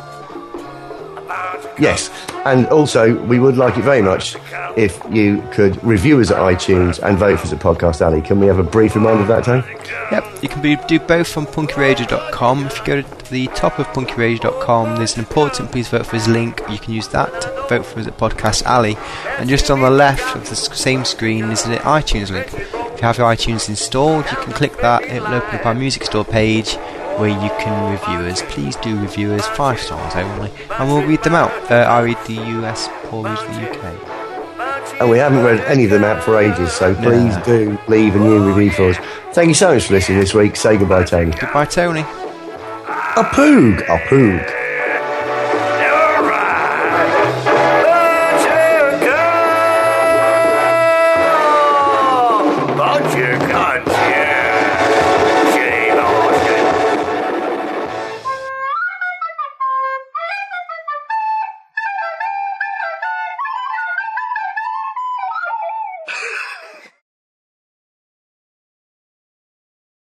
Yes, and also we would like it very much if you could review us at iTunes and vote for us at Podcast Alley. Can we have a brief reminder of that, Tony? Yep, you can do both on punkyradio.com. If you go to the top of punkyradio.com, there's an important Please Vote For Us link. You can use that to vote for us at Podcast Alley. And just on the left of the same screen is an iTunes link. If you have your iTunes installed, you can click that. It will open up our music store page where you can review us. Please do review us, 5 stars only, and we'll read them out. I read the US, Paul reads the UK. And we haven't read any of them out for ages, so please do leave a new review for us. Thank you so much for listening this week. Say goodbye, Tony. Goodbye, Tony. A poog.